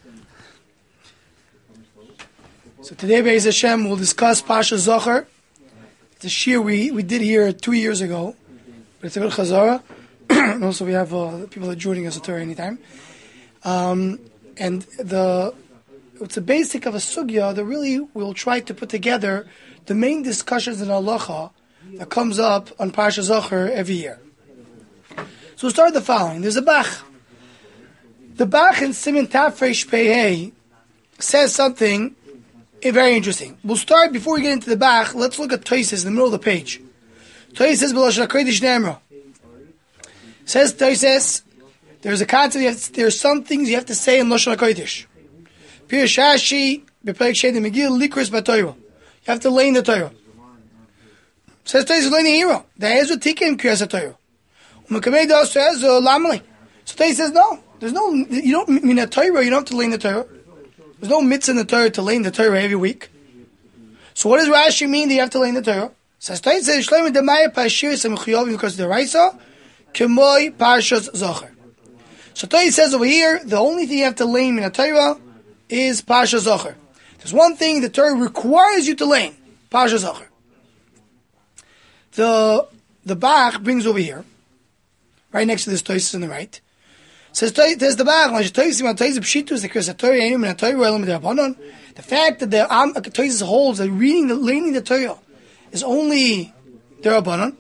So today, Be'ez Hashem, we'll discuss Pasha Zocher. It's a shir we did here 2 years ago, but it's a good chazara. And also we have people that are joining us at Torah anytime. And it's a basic of a sugya that really we'll try to put together the main discussions in halacha that comes up on Pasha Zocher every year. So we'll start with the following. There's a Bach. The Bach in Siman Tafresh Pei says something very interesting. We'll start, before we get into the Bach, let's look at Tosfos in the middle of the page. Tosfos B'Lashon HaKodesh Ne'emra. Says Tosfos, there's a concept, there's some things you have to say in Lashon HaKodesh. Pirush Rashi, B'Perek Shei Megillah, Likros B'Torah. You have to lay in the Torah. Says Tosfos, lay in the hero. The Ezra Tikim Kriyas HaTorah. U'Mekamei Das Ezra Lamali. So Tosfos says, no, there's no, you don't mean a Torah, you don't have to lay in the Torah. There's no mitzvah in the Torah to lay in the Torah every week. So what does Rashi mean that you have to lay in the Torah? Says Tosfos, Shlomo Demaya Pashiris Amechuyovim because the Raisa Kemoi Parshas Zocher. So Tosfos says over here, the only thing you have to lay in the Torah is Parshas Zocher. There's one thing the Torah requires you to lay in, Parshas Zocher. The Bach brings over here, right next to this Tosfos on the right. Says there's the Bach. The fact that the Tosfos holds that laying the Torah is only the Rabbanon.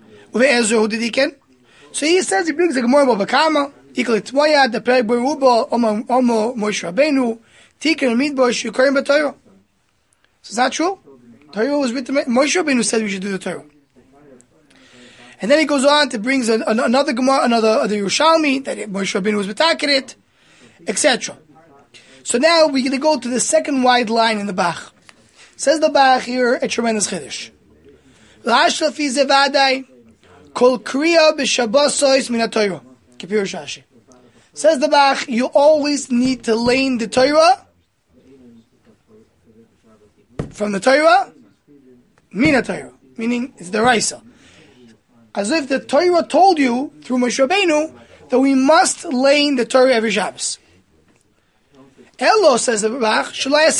So he says, he brings the Gemara about Bakama, the Perek Beruba, Omo Moshe Rabbeinu, Tikkun Midbar Shukarim b'Torah. So is that true? Torah was written. Moshe Rabbeinu said we should do the Torah. And then he goes on to brings another Gemara, another Yerushalmi, that Moshe Rabbeinu was b'takerit, etc. So now we're going to go to the second wide line in the Bach. Says the Bach here, a tremendous chiddush. L'hashla fi ze v'adai, kol kriya b'shabbosos min ha-Torah. Pirush Rashi. Says the Bach, you always need to lay in the Torah from the Torah, min ha-Torah, meaning it's the Raisa. As if the Torah told you, through Moshe Rabbeinu, that we must lay in the Torah every Shabbos. Elo, says the Bach,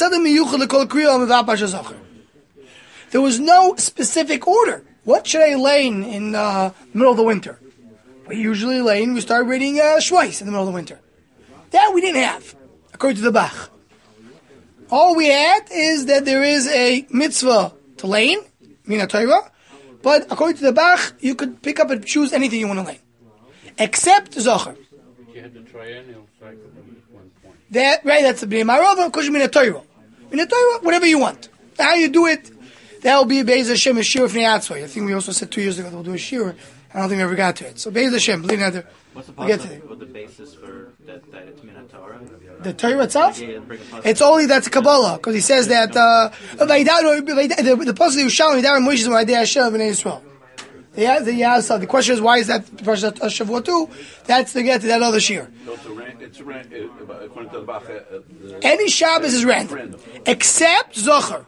there was no specific order. What should I lay in the middle of the winter? We usually lay in, we start reading Shvais in the middle of the winter. That we didn't have, according to the Bach. All we had is that there is a mitzvah to lay in, Min HaTorah, but according to the Bach, you could pick up and choose anything you want to lay in. Except Zocher. You had the triennial cycle at one point. That, right, that's the Bnei Marova, because Min HaTorah. Min HaTorah, whatever you want. How you do it, that'll be Be'ez Hashem, a shir of Ne'atzvah. I think we also said 2 years ago that we'll do a shir. I don't think we ever got to it. So Be'ez Hashem, believe it. What's the possibility? What the basis for that it's Min HaTorah? The Torah itself? It's only that's Kabbalah, because he says that the possibility of Shalom Yidar Moshe is Vayidei Hashem B'nei Yisrael. The question is, why is that Parshat Shavua too? That's to get to that other shir. It's according to the Bach. Any Shabbos is random, except Zocher.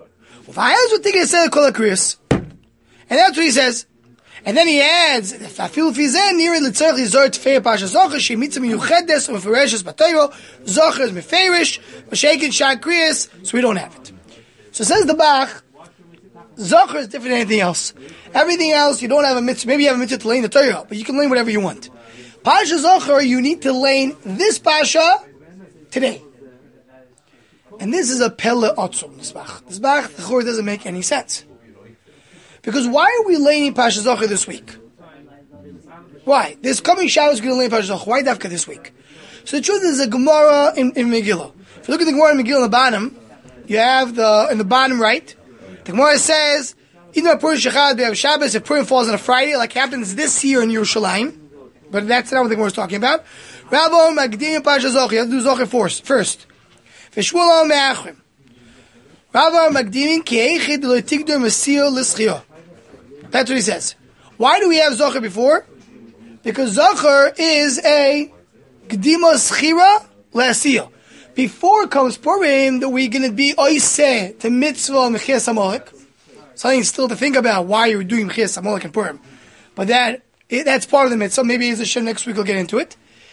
And that's what he says. And then he adds, "Afil fizen near litzarich lizor tfei pasha zocher she mitzvah miyuchedes umefereshes b'Torah zocher is meferish v'sheikin shakriyas." So we don't have it. So says the Bach, zocher is different than anything else. Everything else you don't have a mitzvah. Maybe you have a mitzvah to lay in the Torah, but you can lay whatever you want. Pasha zocher, you need to lay in this pasha today. And this is a pele otzum. This Bach, the Chor doesn't make any sense. Because why are we laying in Pasha Zocher this week? Why? This coming Shabbos we're going to lay in Pasha Zocher. Why Dafka this week? So the truth is a Gemara in Megillah. If you look at the Gemara in Megillah on the bottom, you have in the bottom right, the Gemara says, even Purim Shechad B'Av Shabbos, if Purim falls on a Friday, like happens this year in Yerushalayim, but that's not what the Gemara is talking about. Rabbo Magdim Pasha Zocher. You have to do Zocher first. V'shvulo me'achrim. Rabbo Magdim ki eichid lo tigdur mesio l'schio. That's what he says. Why do we have Zocher before? Because Zocher is a Gdima Schira L'Asiyah. Before comes Purim, that we're going to be Oiseh to Mitzvah Mechias HaMolek. Something still to think about why you're doing Mechias HaMolek in Purim. But that's part of the Mitzvah. Maybe as Hashem next week we'll get into it.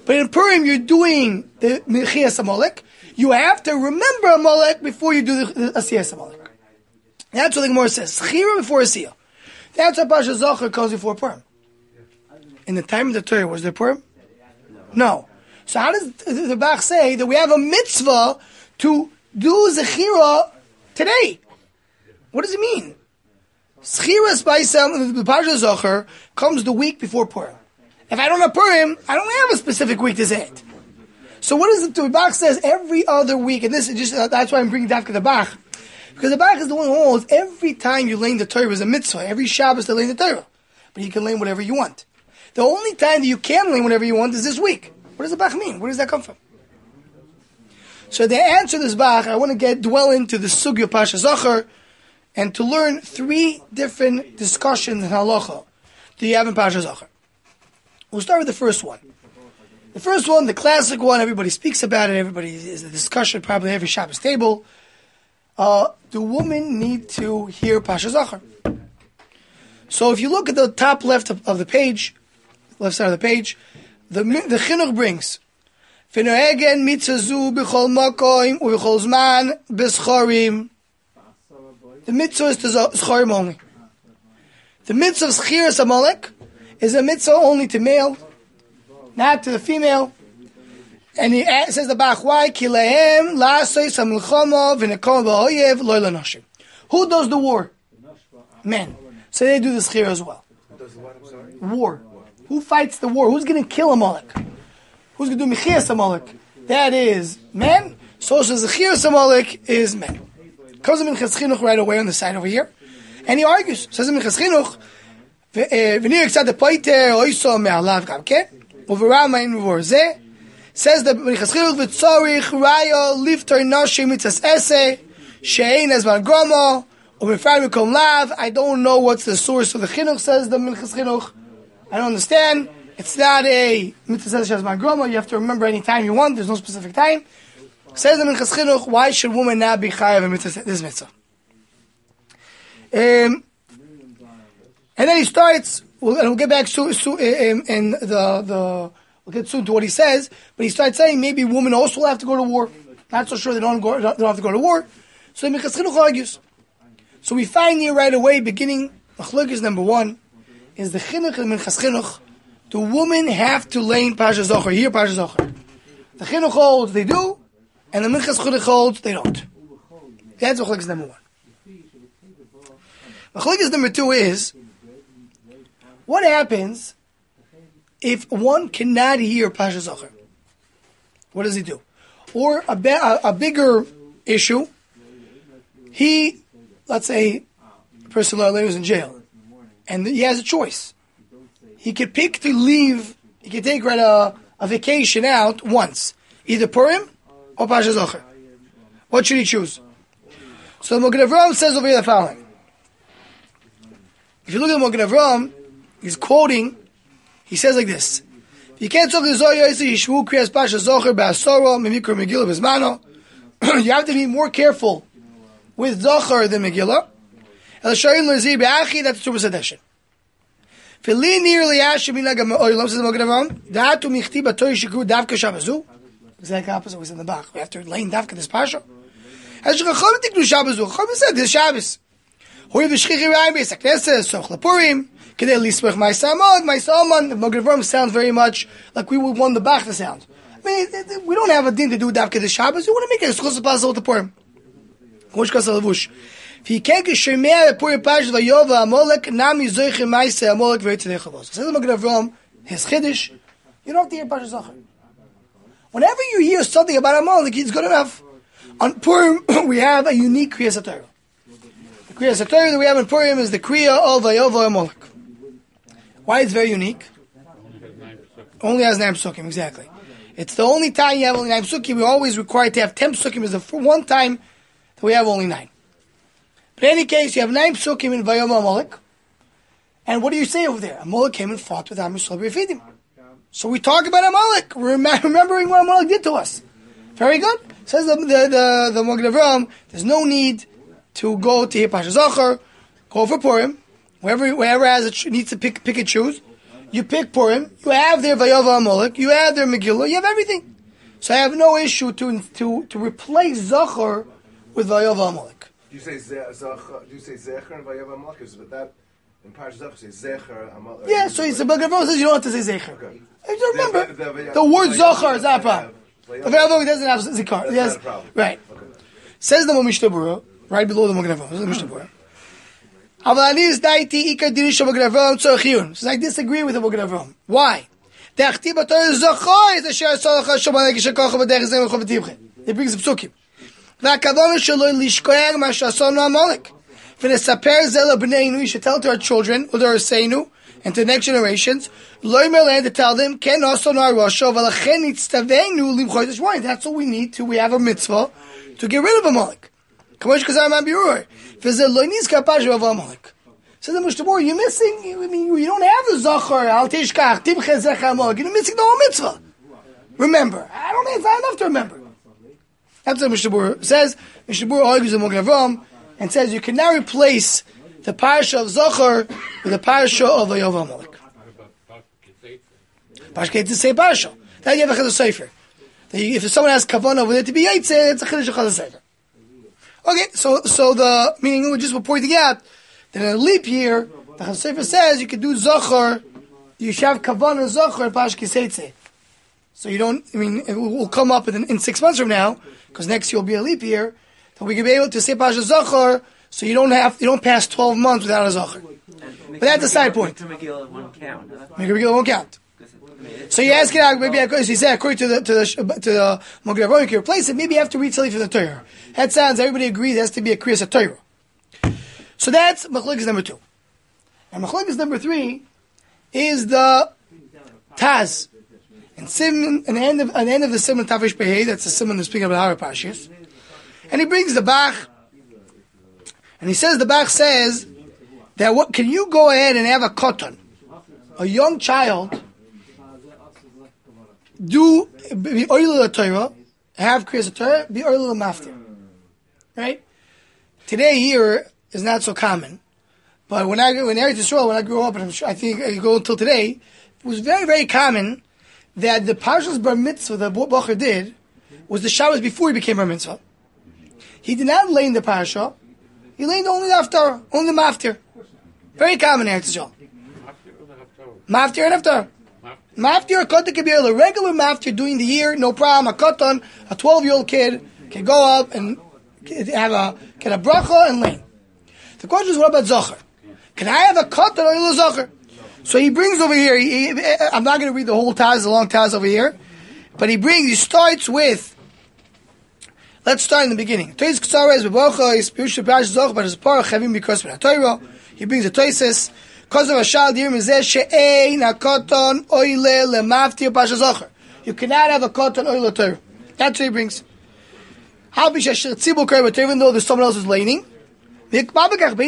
But in Purim, you're doing the Mechias Amalek. You have to remember Amalek before you do the Asiyas Amalek. That's what the Gemara says. Schira before Asiyah. That's what Pasha Zachar comes before Purim. In the time of the Torah, was there Purim? No. So how does the Bach say that we have a mitzvah to do Zechira today? What does it mean? Zechira Spaisam, the Pasha Zachar, comes the week before Purim. If I don't have Purim, I don't have a specific week to say it. So what is it? The Bach says every other week, and this is just that's why I'm bringing Dafka the Bach, because the Bach is the one who holds every time you learn the Torah is a mitzvah. Every Shabbos to learn the Torah, but you can learn whatever you want. The only time that you can learn whatever you want is this week. What does the Bach mean? Where does that come from? So to answer this Bach, I want to dwell into the Sugya Pasha Zachar, and to learn 3 different discussions in halacha that you have in Pasha Zachar. We'll start with the first one. The first one, the classic one, everybody speaks about it, everybody is a discussion, probably every Shabbos table. Do women need to hear Pasha Zachar? So if you look at the top left of the page, left side of the page, the Chinuch brings, V'noegen mitzazu b'chol makoim u'b'chol zman b'schorim. The mitzvah is to schorim only. The mitzvah of Zchiras Amalek is a mitzvah only to male, not to the female. And he says the Bach, why? Ki lehem la'asois ha'milchama v'nekom b'hoyev lo l'noshim. Who does the war? Men. So they do the Zechira as well. War. Who fights the war? Who's going to kill Amalek? Who's going to do Mechias Amalek? That is men. So Zechiras Amalek is men. Comes in Minchas Chinuch right away on the side over here. And he argues. Says in Minchas Chinuch, V'nir ksad poiter oiso me'alav gamke, u'v'ramayin v'vorzeh. Says the Minchas Chinuch, v'tzorich raya lifter nashim mitzas ese, she'ein ezman gromo, u'v'far mikom lav. I don't know what's the source of the Chinuch, says the Minchas Chinuch. I don't understand. It's not a mitzvah says ezman gromo. You have to remember any time you want. There's no specific time. Says the Minchas Chinuch, why should women not be chayav in this mitzvah? And then he starts, and we'll get back soon, we'll get soon to what he says, but he starts saying maybe women also will have to go to war. Not so sure they don't have to go to war. So the Minchas Chinuch argues. So we find here right away, beginning, Machlokes number 1, is the Chinuch and Minchas Chinuch. Do women have to learn Pasha Zachar, hear Pasha Zachar? The Chinuch holds they do, and the Minchas Chinuch holds they don't. That's Machlokes number 1. Machlokes number 2 is, what happens if one cannot hear Pasha Zachar? What does he do? Or a bigger issue, let's say, a person who's in jail, and he has a choice. He could pick to leave, he could take a vacation out once, either Purim or Pasha Zachar. What should he choose? So the Mogen Avraham says over here the following. If you look at the Mogen Avraham, he's quoting, he says like this, you can't talk to Zohar Yishvu Kriyas Pasha Zachar Ba'asoro Memikra Megillah B'zmano. You have to be more careful with Zachar than Megillah. El Sharim L'Zir Be'achi, that's the Tuba Sadeshin. Fili nearly Ashim Minagam Oilam, says the Mogen Avraham, Da'atu Michti B'Torah Shikru Davka Shabbazu. Exactly opposite was in the Bach. We have to lane Davka this Pasha. As Chacham Tiknu Shabbazu, Chacham said this Shabbos. Hoy V'Shchichi R'ayim Be'es HaKnesses, Soch LaPurim, Kedei Lismech Ma'aseh Amod, Ma'aseh Amon. The Mogen Avraham sounds very much like we would want the Bach to sound. I mean, we don't have a din to do Davka this Shabbos. We want to make it as close as possible to Purim. If you can't get Shemei the Purim Pasha Vayova Amalek, Nami Zoiche Ma'aseh Amalek V'Yitzadei Chavos. Says the Mogen Avraham, his Chiddush, you don't have to hear Pasha Zachar. Whenever you hear something about Amalek, it's good enough. On Purim, we have a unique Kriyas HaTorah. The Kriyas HaTorah that we have in Purim is the Kriya of Vayova Amalek. Why it's very unique? Only has 9 psukim, exactly. It's the only time you have only 9 psukim. We're always required to have 10 psukim. Is the one time that we have only 9. But in any case, you have 9 psukim in Vayoma Amalek. And what do you say over there? Amalek came and fought with Am Yisrael B'Refidim. So we talk about Amalek, remembering what Amalek did to us. Very good. Says the Mogen Avraham, there's no need to go to hear Pasha Zachar, go for Purim, whoever needs to pick and choose. You pick Purim, you have their Vayova Amalek, you have their Megillah, you have everything. So I have no issue to replace Zachor with Vayova Amalek. Do you say Zecher? Do you say Zecher and Vayava Amalek? But that in Parshas Zachor say Zecher Amalek. Yeah, so it's the Book of Rome says you don't have to say Zecher. Okay. Remember, the word Zachor is not a problem. The Vayava Amalek doesn't have Zikar. That's not a problem. Right. Okay. Says the Mishnah Berurah, right below the Book of Rome. This is the Mishnah Berurah. So I disagree with the Book of Rome. Why? It brings the psukim. We should tell to our children, and to the next generations, to tell them, that's what we need to. We have a mitzvah to get rid of Amalek. Says the Mishnah, you're missing. I mean, you don't have the Zachor. Al Tishkach Tibche Zecher Amalek. You're missing the whole mitzvah. Remember, it's not enough to remember. That's what Mishnah Berurah says. Mishnah Berurah argues with Mogen Avram and says you can now replace the parasha of Zachor with the parasha of Vayova Amalek. Parasha Ketzah say parasha. Then you have a Chazal Sefer. If someone has kavanah with it to be Yitzeh, it's a Chiddush of Chazal Sefer. Okay, so the meaning we're pointing out that in a leap year, the Chazal Sefer says you can do Zachor, you should have kavanah Zachor and Parasha Ketzah. So you don't. I mean, it will come up in 6 months from now, because next year will be a leap year. That we can be able to say Parasha Zachor, so you don't pass 12 months without a Zachor. But that's a side point. Megillah won't count. Megillah won't count. So you ask it out, maybe because you say according to the Mogen Avram, you can replace it. Maybe you have to read something from the Torah. That sounds. Everybody agrees there has to be a kriyas Torah. So that's machlokes number 2. And machlokes number 3 is the Taz. And Simon, an end of the Simon Tavish Behei, that's the Simon that's speaking about Hara Pashas. And he brings the Bach, and he says, the Bach says, that what, can you go ahead and have a koton, a young child, do, be oil Torah, have kriyas Torah, be oil maftir. Right? Today here is not so common. But when Eretz Yisrael, when I grew up, and I think I go until today, it was very, very common that the Parshas Bar Mitzvah that Bocher did was the Shabbos before he became Bar Mitzvah. He did not lay in the Parsha. He laid only the Haftarah, only the Maftir. Very common in Eretz Yisrael. Maftir and Haftarah. Maftir, a Kotan can be a regular Maftir during the year, no problem. A Kotan, a 12-year-old kid, can go up and get a bracha and lay. The question is, what about Zocher? Can I have a Kotan or a Zocher? So he brings over here, I'm not going to read the whole Taz, the long Taz over here, but he starts with, let's start in the beginning. He brings the Toises, you cannot have a Kotan oil Torah. That's what he brings. Even though there's someone else who's laning, you need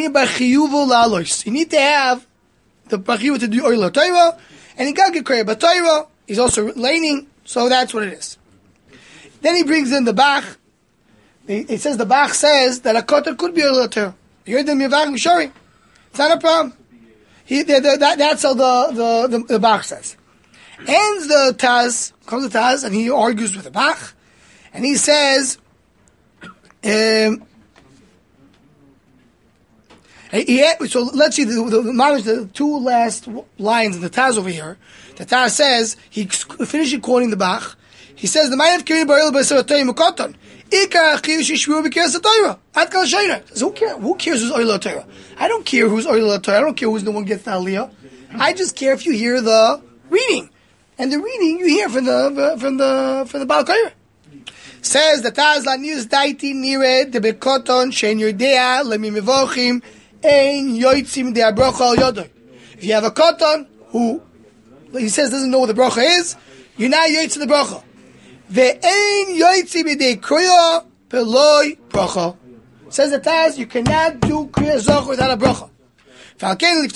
to have the Bachiva to do oil Torah, and he got to get Kriya B'Torah. He's also laning, so that's what it is. Then he brings in the Bach. It says the Bach says that a Kotan could be oil Torah. You're the Mivach Mishori. It's not a problem. That's how the Bach says. Ends the Taz, comes the Taz, and he argues with the Bach, and he says, so let's see the 2 last lines in the Taz over here. The Taz says, he finishes quoting the Bach. He says, the mind of Kirin Baril B'Sar Torah Mukoton. Ikar Achiv Shishvu B'Kiras Torah. At Kal Shayna. Who cares who's Oil Torah? I don't care who's Oil Torah. I don't care who's the one who gets the Aliyah. I just care if you hear the reading. And the reading you hear from the Baal Torah. Says the Taz La Nius Daiti Nire De Bekoton Shein Yodea Lemi Mevochim Ein Yoitzim De Abrocha Al Yodoy. If you have a Koton who he says doesn't know what the bracha is, you're not Yoitz the bracha. Ve'ein Yoitzim De Kriya Peloi Bracha. Says the Taz, you cannot do Kriya Zoch without a bracha. So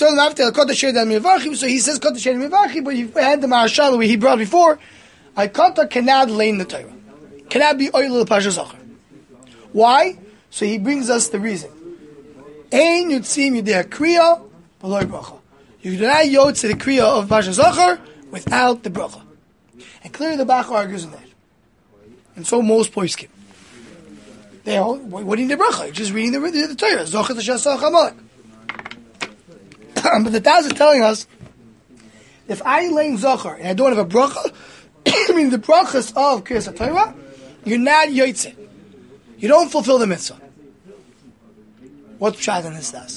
he says Kotan Shein Mevachim, but you had the Marashal he brought before. A Kotan cannot lay in the Torah. Cannot be oil the Pasha Zocher. Why? So he brings us the reason. Ein Yutzim Yudei Kriya Peloi Bracha. You do not yotze the kriya of Parshas Zachor without the bracha. And clearly the Bach argues on that. And so most poskim. They all, what do you need the bracha? You're just reading the Torah. Zachor t'shasach Amalek. But the Taz is telling us, if I lay Zachor and I don't have a bracha, I mean the brachas of Kriyas Torah, you're not yotze. You don't fulfill the mitzvah. What's pshat in this Taz?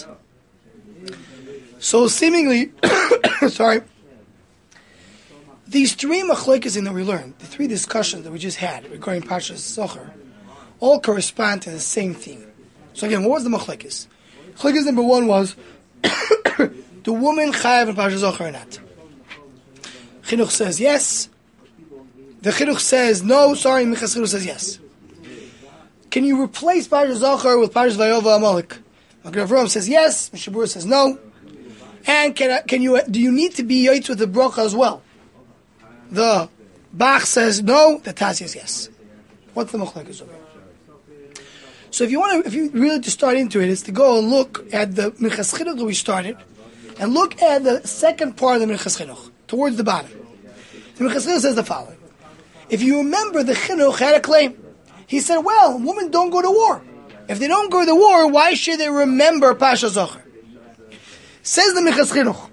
So seemingly, sorry, these three machlokes that we learned, the three discussions that we just had regarding Parshas Zachor, all correspond to the same theme. So again, what was the machlokes? Machlokes number one was, the woman chayav in Parshas Zachor or not? Chinuch says yes. The Chinuch says no. Sorry, Minchas Chinuch says yes. Can you replace Parshas Zachor with Parshas Vayova Amalek? Magen Avraham says yes. Mishabur says no. And can you? Do you need to be yotze with the bracha as well? The Bach says no. The Taz says yes. What's the machlokes over here? So if you really to start into it, is to go and look at the Minchas Chinuch that we started, and look at the second part of the Minchas Chinuch towards the bottom. The Minchas Chinuch says the following: if you remember, the Chinuch had a claim. He said, "Well, women don't go to war. If they don't go to war, why should they remember Parshas Zachor?" Says the Minchas Chinuch.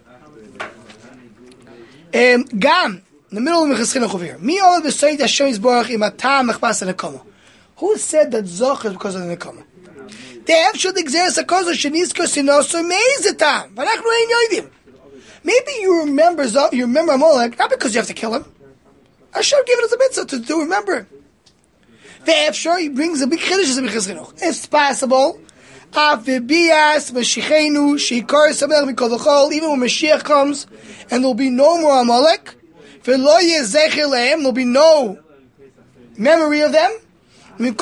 Gam, in the middle of the Minchas Chinuch over here. Mi olav b'soyid Hashem yisborach im atam mechpas nekama. Who said that Zachor is because of the nekama? They have should exert a cause of shenisko sinoso meizetam. V'anachnu ein yoidim. Maybe you remember Amalek not because you have to kill him. Hashem gave it as a mitzvah to remember him. Ve'efshar, he brings a big chiddush as a Minchas Chinuch. It's possible. Even when Mashiach comes, and there'll be no more Amalek, there'll be no memory of them. So the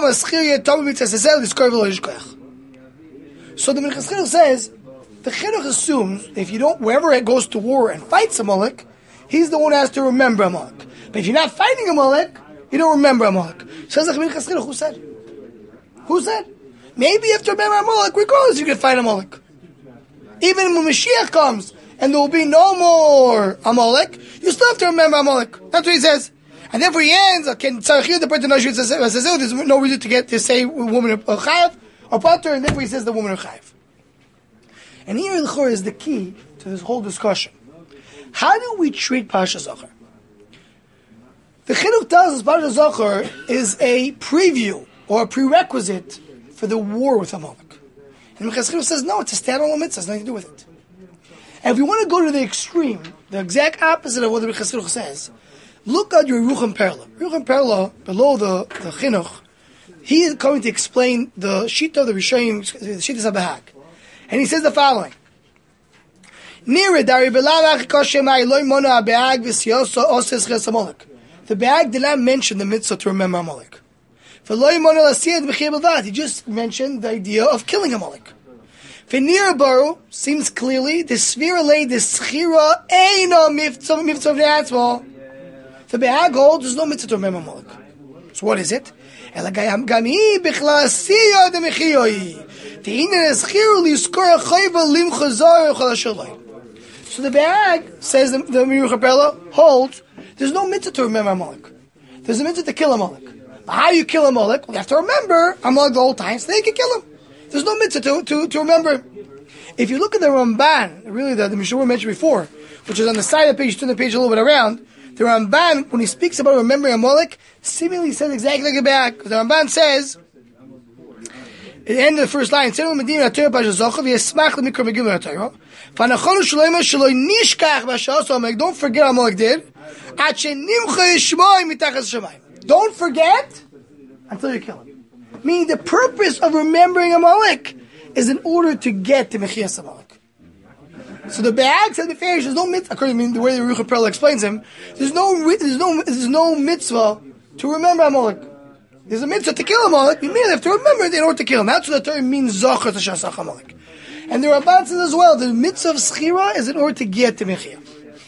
Minchas Chinuch says, the Chinuch assumes if you don't, wherever it goes to war and fights Amalek, he's the one who has to remember Amalek. But if you're not fighting Amalek, you don't remember Amalek. Says the Minchas Chinuch, who said? Who said? Maybe you have to remember Amalek, regardless you can fight Amalek. Even when Mashiach comes, and there will be no more Amalek, you still have to remember Amalek. That's what he says. And therefore he ends, there's no reason to say woman or chayav, or pater, and therefore he says the woman or chayav. And here is the key to this whole discussion. How do we treat Parshas Zachor? The Chinuch tells us Parshas Zachor is a preview, or a prerequisite for the war with Amalek. And Minchas Chinuch says, no, it's a standalone mitzvah, has nothing to do with it. And if we want to go to the extreme, the exact opposite of what the Minchas Chinuch says, look at your Yerucham Perla. Yerucham Perla, below the Chinuch, he is going to explain the Shita of the Rishayim, the Shita Sabahag. And he says the following. The Be'ag did not mention the mitzvah to remember Amalek. He just mentioned the idea of killing Amalek. Seems clearly the Svira lay the Schira Eino mitzvah v'atzmo. The Be'ag holds there's no mitzvah to remember Amalek. So what is it? So the Be'ag says the Yerucham Perla holds there's no mitzvah to remember Amalek. There's a mitzvah to kill Amalek. How do you kill Amalek? Well, you have to remember Amalek the whole time, so then you can kill him. There's no mitzvah to remember him. If you look at the Ramban, really the Mishmur mentioned before, which is on the side of the page, turn the page a little bit around, the Ramban, when he speaks about remembering Amalek, seemingly says exactly like the back. Because the Ramban says, at the end of the first line, don't forget Amalek did. Don't forget until you kill him. Meaning the purpose of remembering Amalek is in order to get to Mechias Amalek. So the Be'ag said there's no mitzvah, according to the way the Yerucham Perla explains him, there's no mitzvah to remember Amalek. There's a mitzvah to kill Amalek, you merely have to remember it in order to kill him. That's what the Torah means, Zachor t'shasach Amalek. And the Ramban says as well, the mitzvah of Schira is in order to get to Mechia.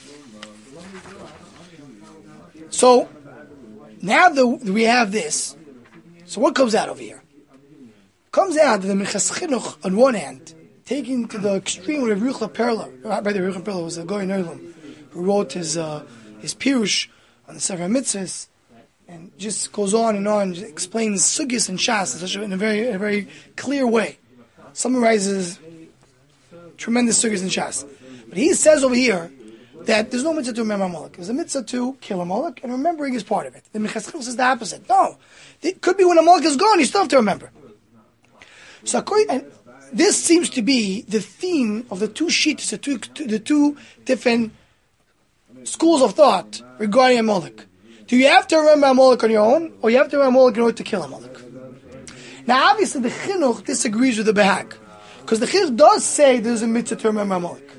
So, now that we have this, so what comes out over here? Comes out that the Minchas Chinuch, on one hand, taken to the extreme with Rabbi Yehuda Perla. Rabbi Yehuda Perla was a Goy Nerlam who wrote his Pirush on the Sefer Mitzvahs, and just goes on and on, just explains Sugis and Shas in a very clear way. Summarizes tremendous Sugis and Shas. But he says over here that there's no mitzvah to remember Amalek. There's a mitzvah to kill Amalek, and remembering is part of it. The Minchas Chinuch says the opposite. No. It could be when Amalek is gone, you still have to remember. So and this seems to be the theme of the two sheets, the two different schools of thought regarding Amalek. Do you have to remember Amalek on your own, or you have to remember Amalek in order to kill Amalek? Now, obviously, the Chinuch disagrees with the Behag, because the Chinuch does say there's a mitzvah to remember Amalek.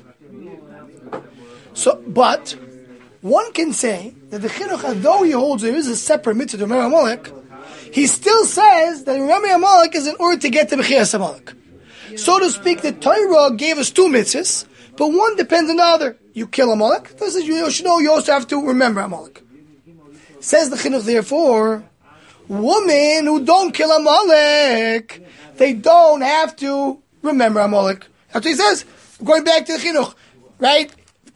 So, but one can say that the Chinuch, although he holds there is a separate mitzvah to remember Amalek, he still says that remembering Amalek is in order to get to Bechias Amalek. So to speak, the Torah gave us two mitzvahs, but one depends on the other. You kill Amalek, this is, you should know you also have to remember Amalek. Says the Chinuch, therefore, women who don't kill Amalek, they don't have to remember Amalek. That's what he says. Going back to the Chinuch, right?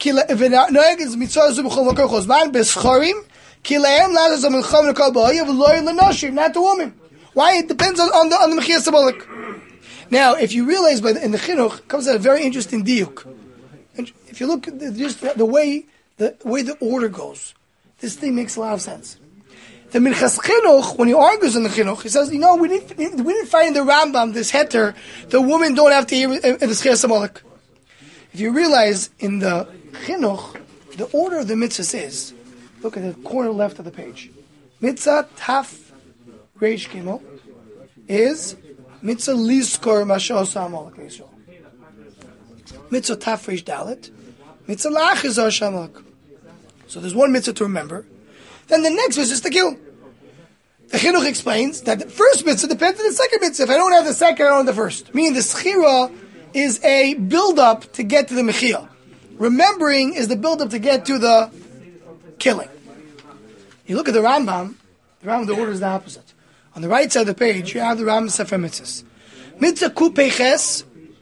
Not the woman. Why? It depends on the Mechias Amalek. Now, if you realize in the Chinuch, it comes out a very interesting diuk. And if you look at just the way the order goes, this thing makes a lot of sense. The Minchas Chinuch, when he argues in the Chinuch, he says, we didn't find in the Rambam this heter, the women don't have to hear the Mechias Amalek. If you realize in the Chinuch, the order of the mitzvahs is, look at the corner left of the page. Mitzvah Taf Reish Gimel is Mitzvah Lizkor Masha'osa Amalek Yisrael. Mitzvah Taf Reish Dalet, Mitzvah La'achizar Shamalek. So there's one mitzvah to remember. Then the next mitzvah is to kill. The Chinuch explains that the first mitzvah depends on the second mitzvah. If I don't have the second, I don't have the first. Meaning the schira is a build-up to get to the mechia. Remembering is the build-up to get to the killing. You look at the Rambam, the order is the opposite. On the right side of the page, you have the Rambam Sefer Mitzvahs. Mitzvah Kupeches,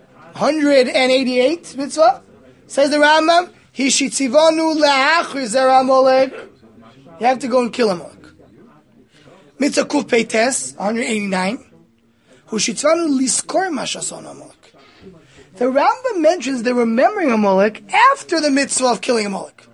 188 mitzvah, says the Rambam, Hishitzivanu le'achri zer Amalek. You have to go and kill Amalek. Mitzvah Kuf Peites, 189. Hishitzivanu liskor mashason Amalek. The Rambam mentions they're remembering Amalek after the mitzvah of killing Amalek.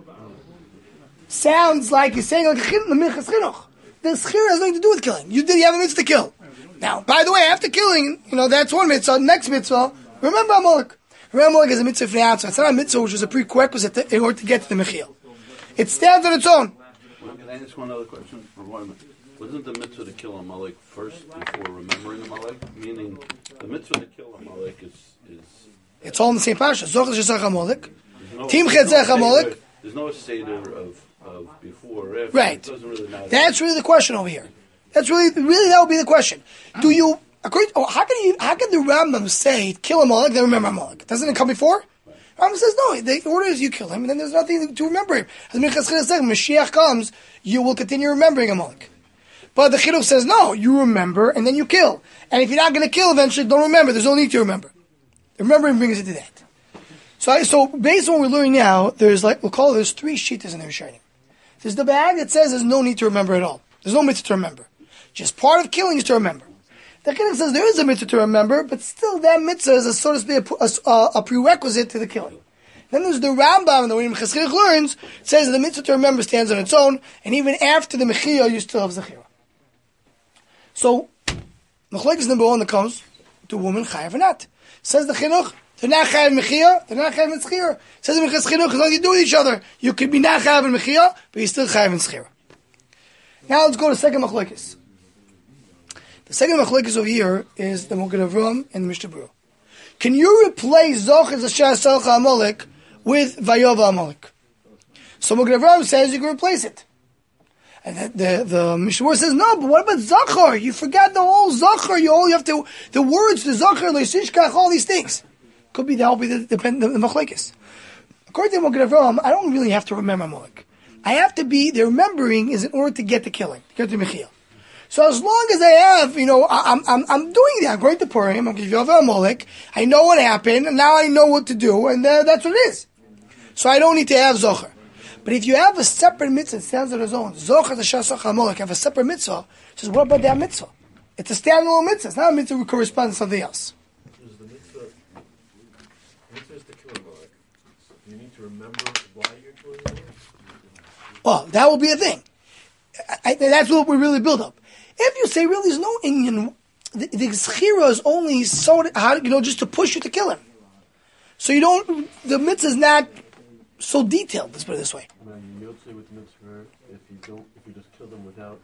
Sounds like he's saying like the Minchas Chinuch. The schira has nothing to do with killing. You have a mitzvah to kill. Now, by the way, after killing, that's one mitzvah. Next mitzvah, remember Amalek. Remember Amalek is a mitzvah for the outside. It's not a mitzvah which is a prerequisite in order to get to the Mechiel. It stands on its own. Can I ask one other question? Wasn't the mitzvah to kill Amalek first before remembering Amalek? Meaning, the mitzvah to kill Amalek is it's all in the same pasha. Zoch l'shesach Amalek. Tim chetzech Amalek. There's no seder of before or after. Right. It doesn't really matter. That's really the question over here. That's really that would be the question. Do you how can the Rambam say kill Amalek then remember Amalek? Doesn't it come before? Rambam says no. The order is you kill him and then there's nothing to remember him. As Minchas Chinuch said, when Mashiach comes, you will continue remembering Amalek. But the Chinuch says no. You remember and then you kill. And if you're not going to kill eventually, don't remember. There's no need to remember. Remembering brings it to that. So based on what we're learning now, there's there's three shittas in the Rishonim. There's the bag that says there's no need to remember at all. There's no mitzvah to remember. Just part of killing is to remember. The Chinuch says there is a mitzvah to remember, but still that mitzvah is so to speak a prerequisite to the killing. Then there's the Rambam, and the way Minchas Chinuch learns, says that the mitzvah to remember stands on its own, and even after the Mechiyah, you still have Zechira. So, Machlokes number one that comes to woman chayav or not. Says the Chinuch, they're not chayav Mechiyah, they're not chayav in Zechira. Says the Minchas Chinuch, as long as you do with each other, you could be not chayav in Mechiyah, but you still chayav in Zechira. Now let's go to second Machlokes. The second Machlokes over here is the Mogen Avraham and the Mishnah Berurah. Can you replace Zocher Zashar Salcha Amalek with Vayova Amalek? So Mogen Avraham says you can replace it. And the Mishnah Berurah says, no, but what about Zachar? You forgot the whole Zachar. You have to, the words, the Zachar, Leisishkach, all these things. Could be that'll be the Machlokes. According to Mogen Avraham, I don't really have to remember Amalek. I have to be, the remembering is in order to get the killing, to get the Mechiyah. So as long as I have, I'm doing that. I'm going to Purim. I'm going to Amalek. I know what happened, and now I know what to do, and that's what it is. So I don't need to have Zocher. But if you have a separate mitzvah, it stands on its own. Zocher the Shasach Amalek have a separate mitzvah. Says, what about that mitzvah? It's a standalone mitzvah. It's not a mitzvah that corresponds to something else. Is the mitzvah is to kill Amalek. So you need to remember why you're killing Amalek? Well, that will be a thing. That's what we really build up. If you say, really, there's no Inyan, the Zechira is only just to push you to kill him. So the mitzvah is not so detailed, let's put it this way. You'll say with mitzvah, if you just kill them without.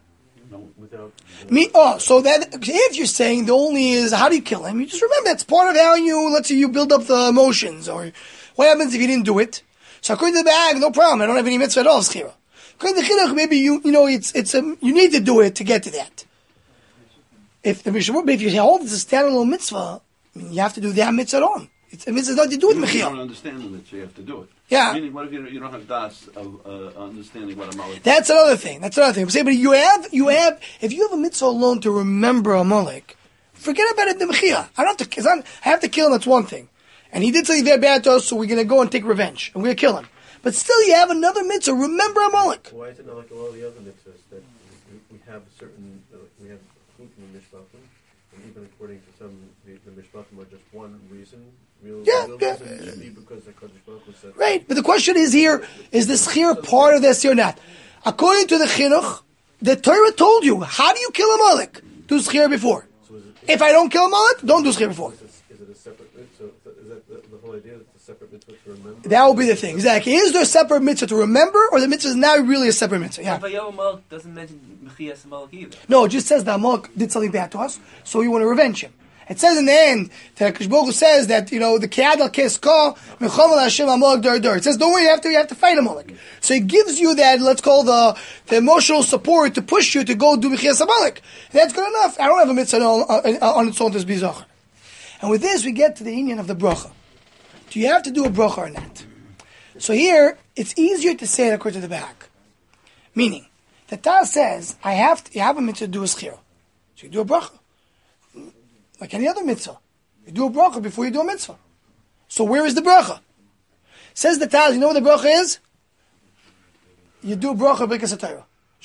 So that if you're saying the only is how do you kill him, you just remember that's part of how let's say you build up the emotions, or what happens if you didn't do it. So according to the bag, no problem. I don't have any mitzvah at all. Zechira. According to chinuch, maybe you need to do it to get to that. If you hold it's a standalone mitzvah, you have to do that mitzvah at all. It's a mitzvah nothing to do with mechiyah. You don't understand the mitzvah, you have to do it. Yeah. Meaning, what if you don't have das of understanding what a Amalek is? That's another thing. But you have, if you have a mitzvah alone to remember Amalek, forget about it in the mechiyah. I have to kill him, that's one thing. And he did something very bad to us, so we're going to go and take revenge. And we're going to kill him. But still, you have another mitzvah. Remember Amalek. Why is it not like all the other mitzvahs that we have certain, we have chut in the mishpachim, and even according to some, the mishpachim are just one reason. Real reason should be because the Kodesh Baruch Hu said. Right, but the question is here: is the schir part of this or not? According to the chinuch, the Torah told you how do you kill Amalek? Do schir before. If I don't kill Amalek, don't do schir before. Is it a separate mitzvah? Is that the whole idea that it's a separate mitzvah to remember? That will be the thing. Exactly. Is there a separate mitzvah to remember, or the mitzvah is not really a separate mitzvah? Yeah. But Amalek doesn't mention Mechiyas Amalek either. No, it just says that Amalek did something bad to us, so we want to revenge him. It says in the end that Hakadosh Baruch Hu says that the Ke'ad al Keska Mechom al Hashem Amalek Dar Dar. It says don't worry, you have to fight Amalek. So it gives you that, let's call the emotional support to push you to go do Mechiyas Amalek. That's good enough. I don't have a mitzvah on its own to be zocher. And with this we get to the union of the bracha. Do you have to do a bracha or not? So here it's easier to say it according to the back. Meaning, the Taz says you have a mitzvah to do a schira. So you do a bracha. Like any other mitzvah. You do a bracha before you do a mitzvah. So where is the bracha? Says the Taz, you know what the bracha is? You do a bracha b'kas HaTorah.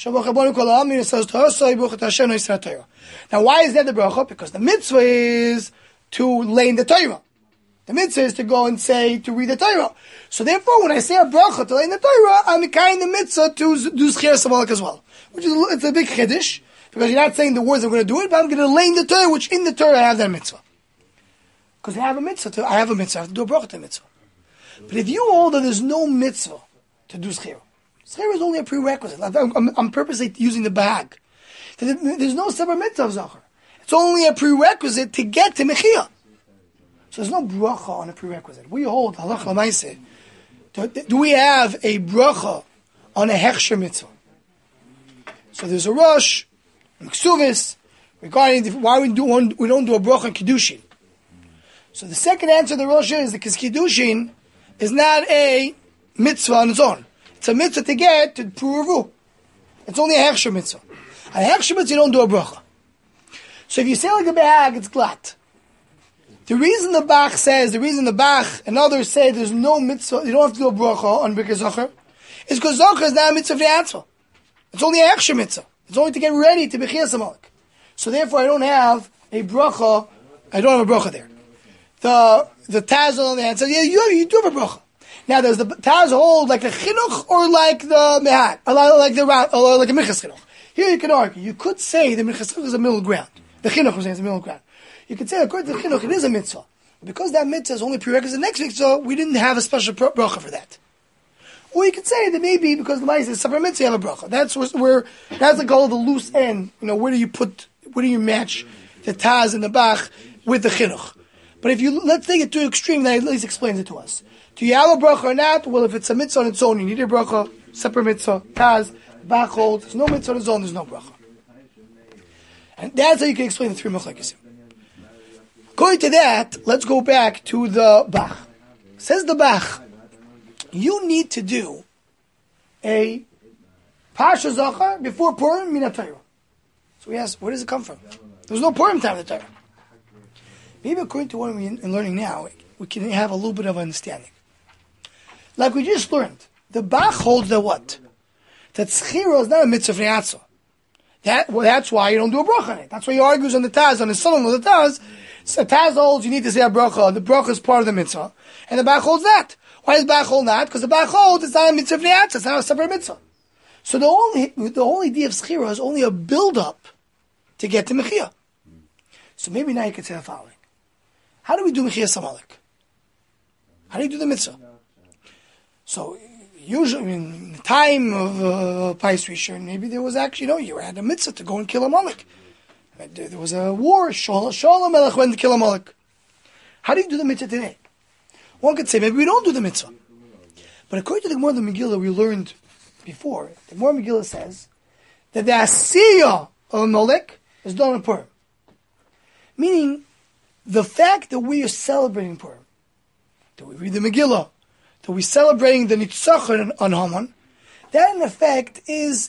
Now why is that the bracha? Because the mitzvah is to lay in the Torah. The mitzvah is to go and to read the Torah. So therefore, when I say a bracha to lay in the Torah, I'm carrying the mitzvah to do Zechira Amalek as well. It's a big chiddush. Because you're not saying the words I'm going to do it, but I'm going to lay in the Torah, which in the Torah I have that mitzvah. Because I have a mitzvah, I have to do a bracha to mitzvah. But if you hold that there's no mitzvah to do schira, schira is only a prerequisite. I'm purposely using the bag. There's no separate mitzvah of zachar. It's only a prerequisite to get to mechiyah. So there's no bracha on a prerequisite. We hold, halach l'maaseh, do we have a bracha on a hechsher mitzvah? So there's a rush, Ksuvis, regarding why we don't do a bracha on Kiddushin. So the second answer to the Rosh is because Kiddushin is not a mitzvah on its own. It's a mitzvah to get to Puruvu. It's only a Hechsher mitzvah. A Hechsher mitzvah you don't do a bracha. So if you say like a bag, it's glat. The reason the Bach and others say there's no mitzvah, you don't have to do a bracha on Birkas Zachar, is because Zachar is not a mitzvah for the answer. It's only a Hechsher mitzvah. It's only to get ready to Bechiyas Amalek. So therefore I don't have a bracha there. The Taz on the hand says, yeah, you do have a bracha. Now does the Taz hold like the chinuch or like the mehag? Or like a minchas chinuch? Here you can argue. You could say the minchas chinuch is a middle ground. The chinuch is a middle ground. You could say according to the chinuch it is a mitzvah. Because that mitzvah is only prerequisite next week, so we didn't have a special bracha for that. Or you could say that maybe because the Ma'aseh is separate mitzvah, you have a bracha. That's the goal of the loose end. Where do you match the Taz and the Bach with the Chinuch? But let's take it to an extreme, that at least explains it to us. Do you have a bracha or not? Well, if it's a mitzvah on its own, you need a bracha, separate mitzvah, Taz, Bach holds, there's no mitzvah on its own, there's no bracha. And that's how you can explain the three machlokes. Going to that, let's go back to the Bach. Says the Bach, you need to do a Pasha Zachar before Purim Min HaTorah. So we ask, where does it come from? There was no Purim time in the Torah. Maybe according to what we're learning now, we can have a little bit of understanding. Like we just learned, the Bach holds that what? That Schira is not a mitzvah v'ne'atzah. That's why you don't do a bracha on it. That's why he argues on the Taz, on the Solomon of the Taz. So Taz holds you need to say a bracha. The bracha is part of the mitzvah. And the Bach holds that. Why does Bach hold that? Because the Bach holds it's not a mitzvah v'ne'atzah. It's not a separate mitzvah. So the whole idea of Schira is only a build-up to get to Mechia. So maybe now you could say the following. How do we do Mechia Samalek? How do you do the mitzvah? So usually, in the time of Pais Rishon, maybe there was actually, you had a mitzvah to go and kill a Amalek. There was a war, Shaul Melech went to kill a Amalek. How do you do the mitzvah today? One could say, maybe we don't do the mitzvah. But according to the Gemara of the Megillah we learned before, the Gemara Megillah says that the Asiyah of Amalek is done on Purim. Meaning, the fact that we are celebrating Purim, that we read the Megillah, that we're celebrating the Nitzachon on Haman, that in effect is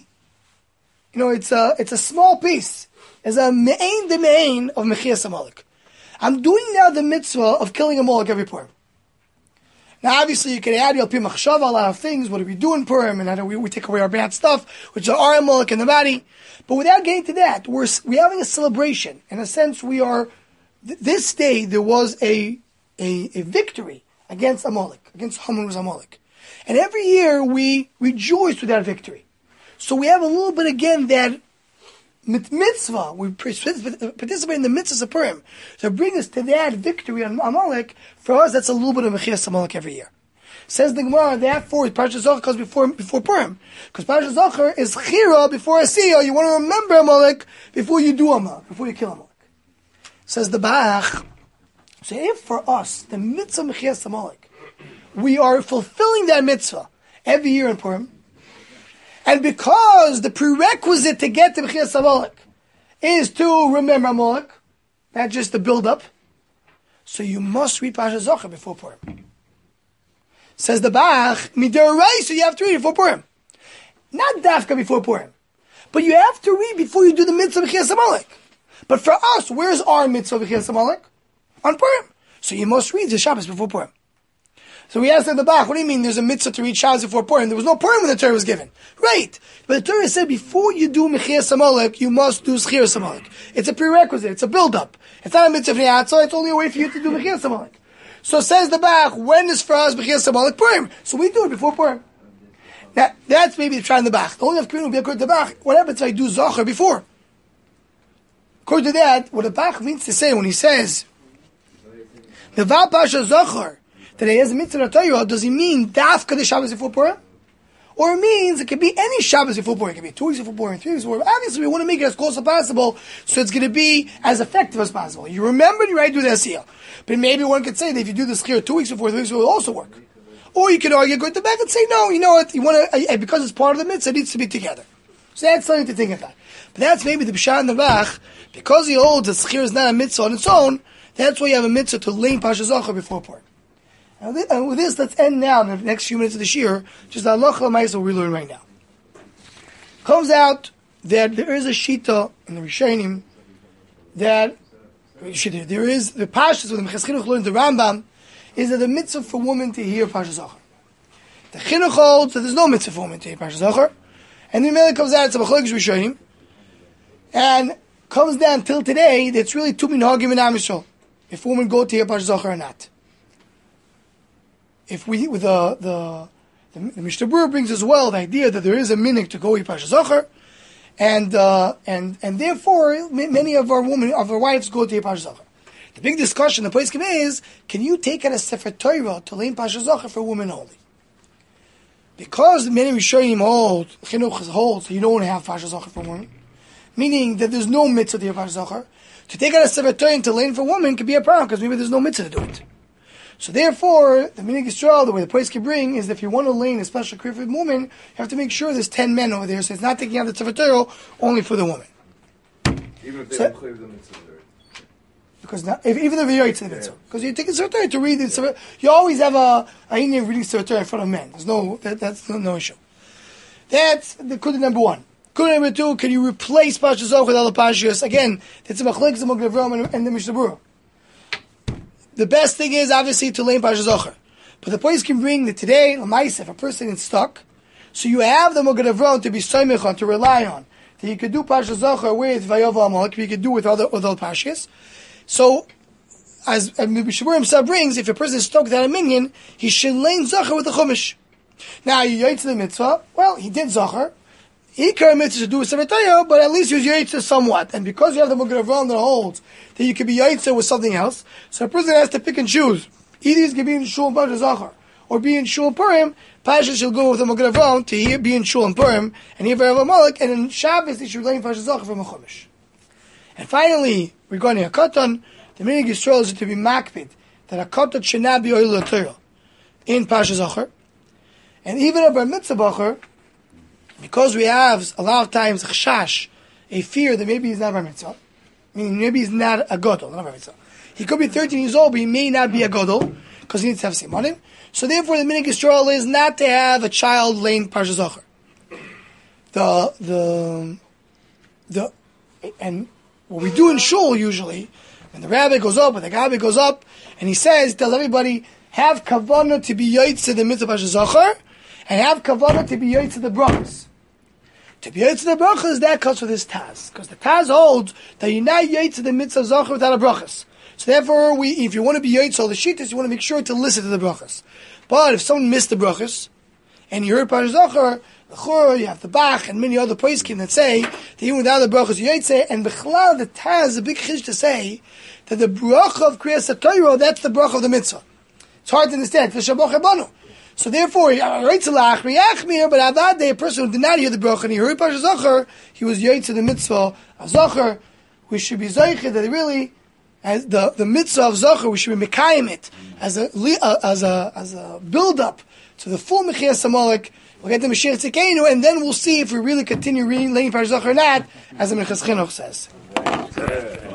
it's a small piece. It's a me'ain de me'ain of Mechias Amalek. I'm doing now the mitzvah of killing Amalek every Purim. Now obviously you can add Yalpi Machshava, a lot of things, what do we do in Purim, and how do we take away our bad stuff, which are our Amalek in the body. But without getting to that, we're having a celebration. In a sense, this day there was a victory against Amalek, against Haman's Amalek. And every year we rejoice with that victory. So we have a little bit again that mitzvah, we participate in the mitzvahs of Purim to bring us to that victory on Amalek. For us, that's a little bit of Mechias Amalek every year. Says the Gemara, therefore, Parashat Zachor comes before Purim. Because Parashat Zachor is Chira before Asiyah. You want to remember Amalek before you do Amalek, before you kill Amalek. Says the Bach, so if for us, the mitzvah Mechias Amalek, we are fulfilling that mitzvah every year in Purim, and because the prerequisite to get to Mechias Amalek is to remember Amalek, not just the build-up, so you must read Parashat Zachor before Purim. Says the Bach, mid'oraisa, you have to read before Purim. Not dafka before Purim. But you have to read before you do the mitzvah Mechias Amalek. But for us, where's our mitzvah Mechias Amalek? On Purim. So you must read the Shabbos before Purim. So we asked in the Bach, what do you mean there's a mitzvah to read Shabbos before Purim? There was no Purim when the Torah was given. Right. But the Torah said before you do Mechias Amalek, you must do Schiras Amalek. It's a prerequisite. It's a build-up. It's not a mitzvah v'ne'atzah. It's only a way for you to do Mechias Amalek. So says the Bach, when is for us Mechias Amalek? Purim. So we do it before Purim. Now, that's maybe the try in the Bach. The only of community will be according to the Bach. What happens if I do Zachor before? According to that, what the Bach means to say when he says, the Val Pasha Zachor, that he has a mitzvah Torah, does he mean dafka the Shabbos before Purim? Or it means it could be any Shabbos before Purim. It could be 2 weeks before Purim, 3 weeks before Purim. Obviously, we want to make it as close as possible, so it's going to be as effective as possible. You remember, you do the Asiyah. But maybe one could say that if you do the Schir 2 weeks before, 3 weeks before, it will also work. Or you could argue, go to the back and say, no, you know what, you want to, because it's part of the mitzvah, it needs to be together. So that's something to think about. But that's maybe the B'shah and the Bach, because he holds that Schir is not a mitzvah on its own, that's why you have a mitzvah to lean Pasha Zachor before Purim. And with this, let's end now in the next few minutes of the Shir, just the halacha l'maisa we learn right now. Comes out that there is a shita in the Rishonim that there is the pashas with the Mechias Chinuch learns the Rambam is that the mitzvah for women to hear Pasha Zachor. The Chinuch holds that there's no mitzvah for women to hear Pasha Zachor, and the Mele comes out it's a Machlokes Rishonim, and comes down till today that it's really two minhagim in Am Yisrael if women go to hear Pasha Zachor or not. If we with the Mishnah Berurah brings as well the idea that there is a minhag to go eat Pasha Zachor, and therefore many of our wives go to eat Pasha Zachor. The big discussion the place is, can you take out a Sefer Torah to learn Pasha Zachor for women only? Because many Rishonim hold, Chinuch holds, you don't have Pasha Zachor for women, meaning that there's no mitzvah to hear Pasha Zachor. To take out a Sefer Torah to learn for women could be a problem because maybe there's no mitzvah to do it. So therefore, the Minhag Yisrael, the way the place can bring, is that if you want to lane a special kriv for woman, you have to make sure there's 10 men over there, so it's not taking out the Sefer Torah only for the woman. Even if they don't clear the mitzvah. Because even if you're to the mitzvah. Because you're taking Sefer Torah to read the Sefer, you always have a Indian reading Sefer Torah in front of men. There's that's no issue. That's the kudah number one. Question number 2, can you replace Parshas Zocher with other Parshas? Again, it's a machlokes among the Avraham and the Mishnah Berurah. The best thing is obviously to learn Parshas Zocher. But the place can bring that today, L'maisa, if a person is stuck, so you have the Moed Avraham to be soymech on, to rely on. That you could do Parshas Zocher with Vayovel Amalek, you could do with other Parshas. So, as the Mishnah Berurah himself brings, if a person is stuck without a minyan, he should learn Zocher with the Chumash. Now, you yaitz the mitzvah, well, he did Zocher. He can't mitzvah to do a Sefer Torah, but at least he was yaitz somewhat. And because you have the Moed Avraham that holds that you could be yaitz with something else, so a person has to pick and choose. Either he's going to be in Shul and Parshas Zocher, or be in Shul and Purim. Parshas shall go with the Moed Avraham to be in Shul and Purim, and here Vayovel Amalek, and in Shabbos he should learn Parshas Zocher from a Chumash. And finally, regarding a Katan, the meaning of Yisrael is to be makpid, that a Katan should not be oil Torah in Parshas Zocher. And even a Bar Mitzvah Bacher, because we have a lot of times a chashash, a fear that maybe he's not Bar Mitzvah, meaning maybe he's not a Gadol, not Bar Mitzvah. He could be 13 years old, but he may not be a Gadol, because he needs to have Simonim. So therefore, the Minig Yisrael is not to have a child laying Parshas Zocher. And what we do in Shul usually, when the rabbi goes up, or the Gabi goes up, and he tells everybody, have kavanah to be yaitz the mitzvah Parshas Zocher, and have kavanah to be yaitz the brachos. To be yaitz the brachos, that comes with this Taz. Because the Taz holds that you're not yaitz the mitzvah Zocher without a brachos. So therefore, if you want to be yaitz all the shittas, you want to make sure to listen to the brachos. But if someone missed the brachos, and you heard Parshas Zocher, the Chor, you have the Bach, and many other poskim that say that even without the brachos you yaitz, and Bechlal, the Taz, a big chish to say that the bracha of Kriyas HaTorah, that's the bracha of the mitzvah. It's hard to understand. So therefore, but Avad Day, a person who did not hear the bracha and he heard Parshas Zocher, he was yaitz the mitzvah of Zocher. We should be zeicher that really, as the mitzvah of Zocher, we should be mekayim it as a build up to the full Mechias Amalek. We'll get the Mashiach Tzidkeinu, and then we'll see if we really continue reading Parshas Zocher or not, as the Minchas Chinuch says.